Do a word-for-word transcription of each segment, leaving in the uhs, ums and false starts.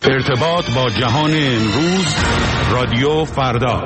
ارتباط با جهان امروز، رادیو فردا.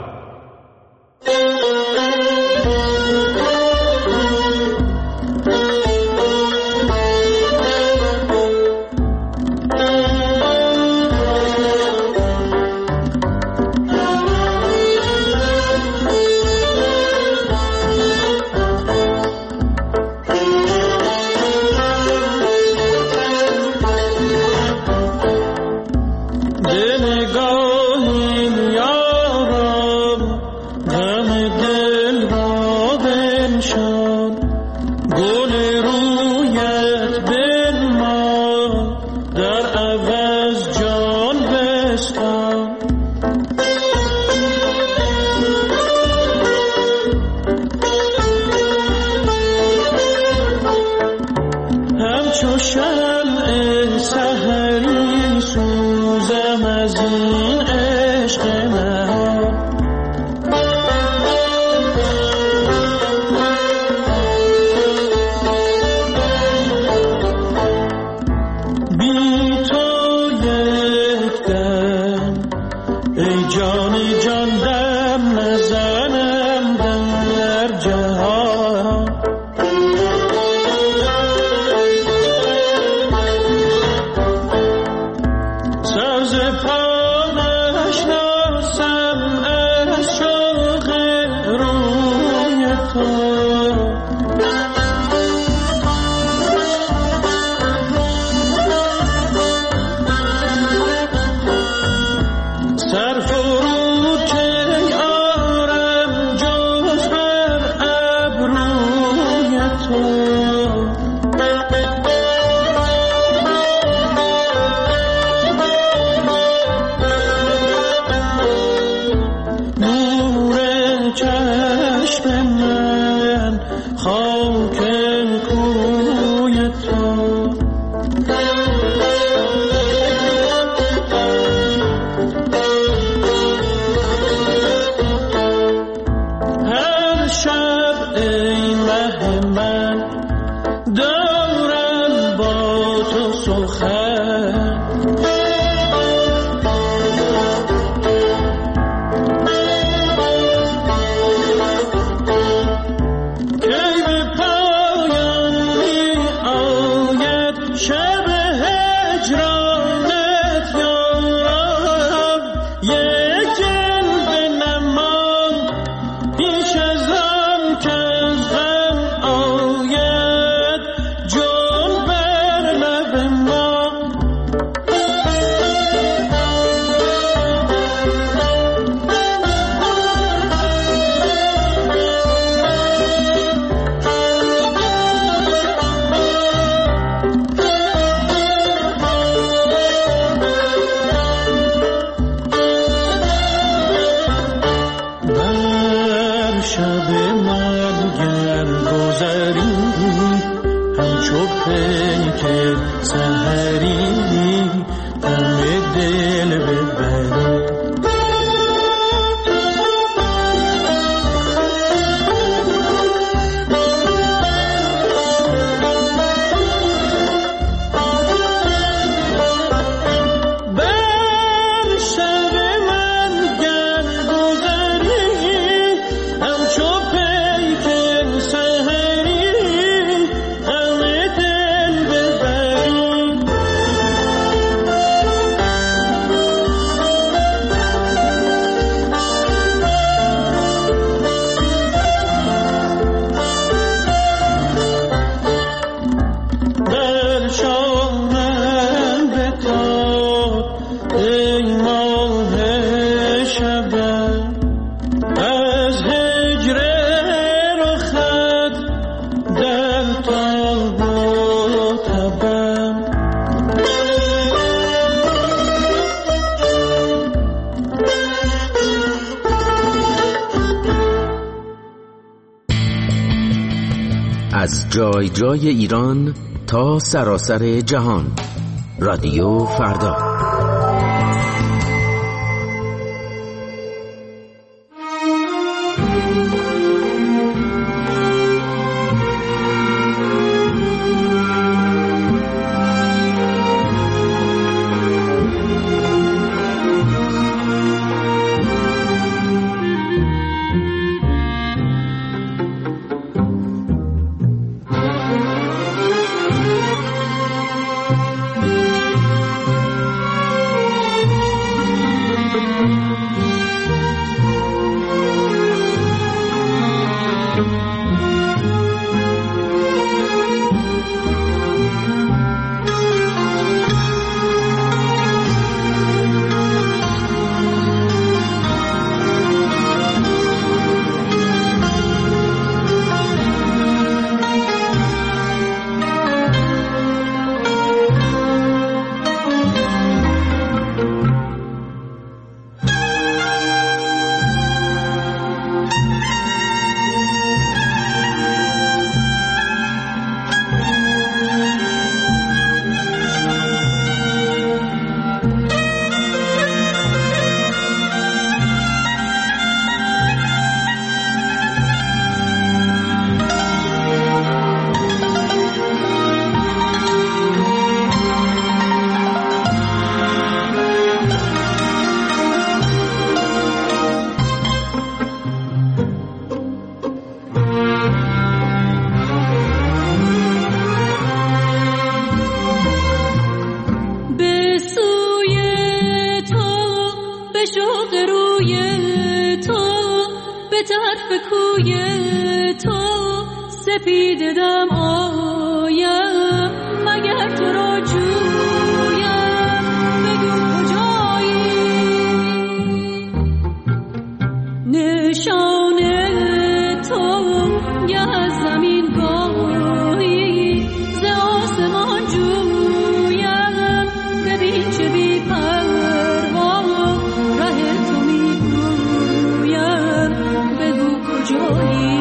از جای جای ایران تا سراسر جهان، رادیو فردا. روی تو، به طرف کوی تو سپید دم آیم، مگر تو را جویم بگو کجایی. نشان تو گه از زمین گاهی ز آسمان جویم، ببین چه بی پروا ره تو می گویم بگو کجایی.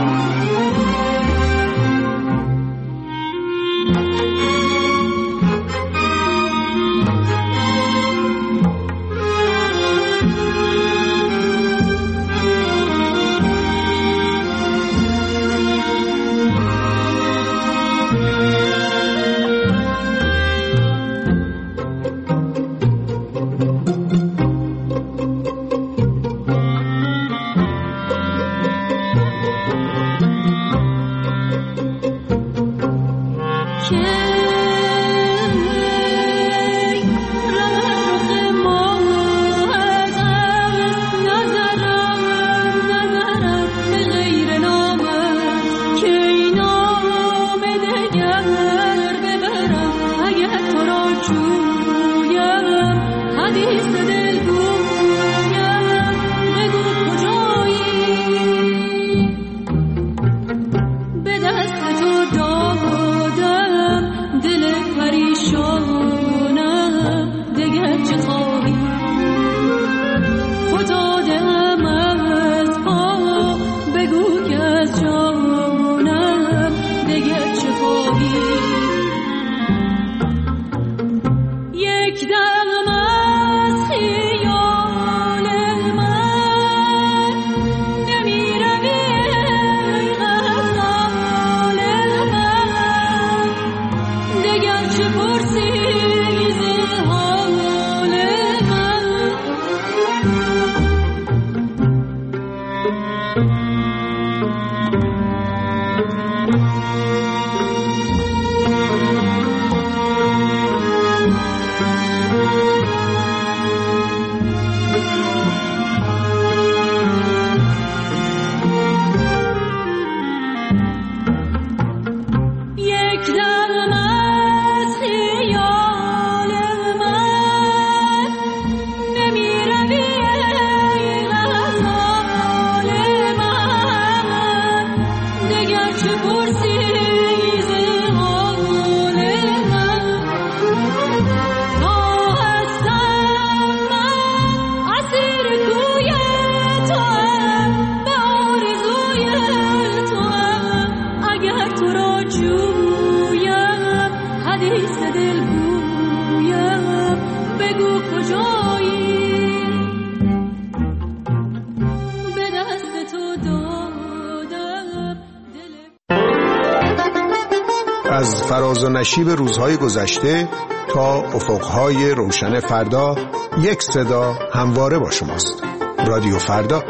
از فراز و نشیب روزهای گذشته تا افقهای روشن فردا، یک صدا همواره با شماست. رادیو فردا.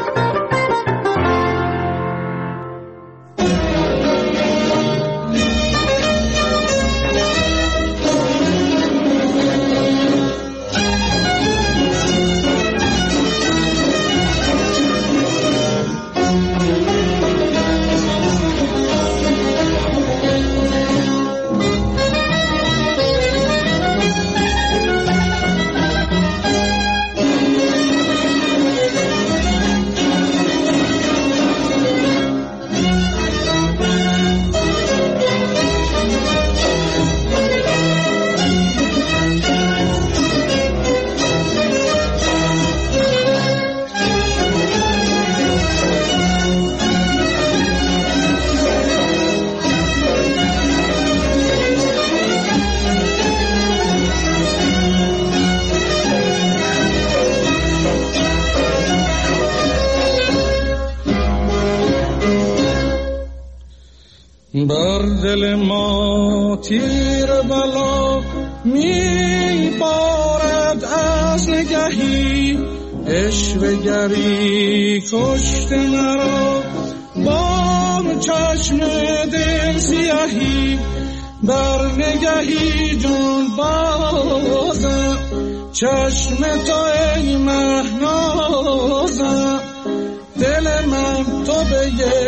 بر دل ما تیر بلا می بارد از نگهی، عشوه گری کشت مرا با چشم دل سیاهی. بر نگهی جان بازم چشم تو ای مهناز،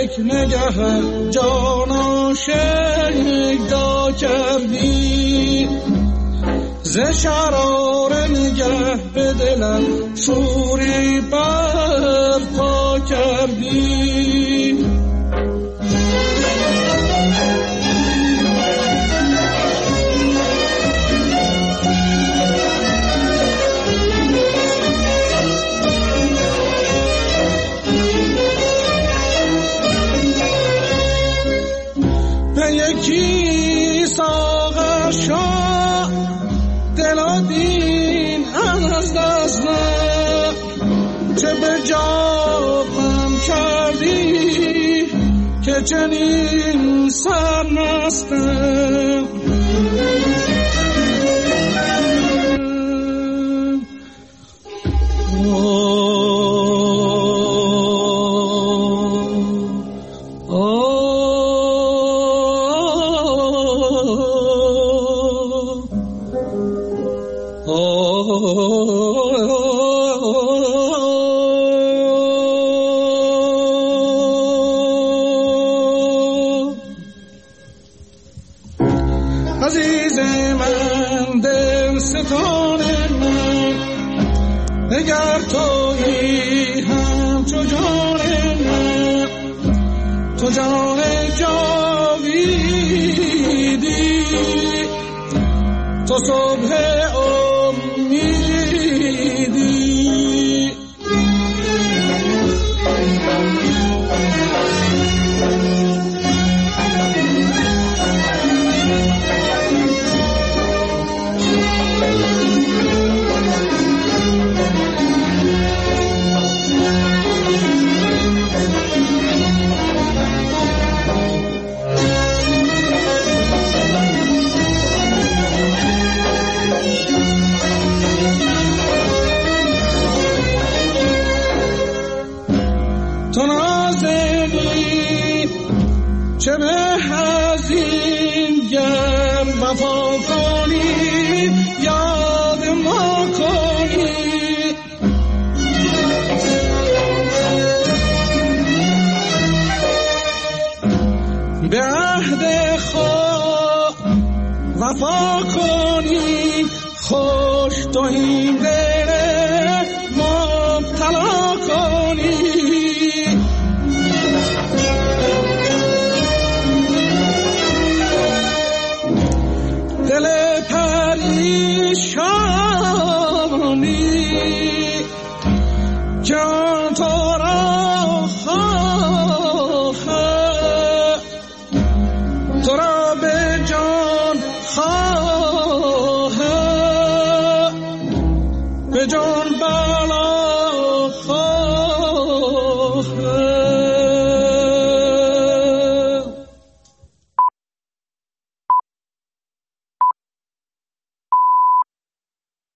یک نگه جان آشکار کردی، ز شرار نگه به دلم شوری برپا کردی. یکی ساغر شاه دل دین از دست نه، چه به جابم کردی که چنین سرمستم. عزیز من دل ستان من، اگر تویی همچو جان من، تو جان جاویدی، تو صبح امیدی. تو نازنین چه به هزین گر وفا کنی یاد ما کنی. به عهد خود وفا کنی، خوش تو این دل مبتلا کنی. دل پریشانی جان تو را خواهد، تو را به جان خواهد، به جان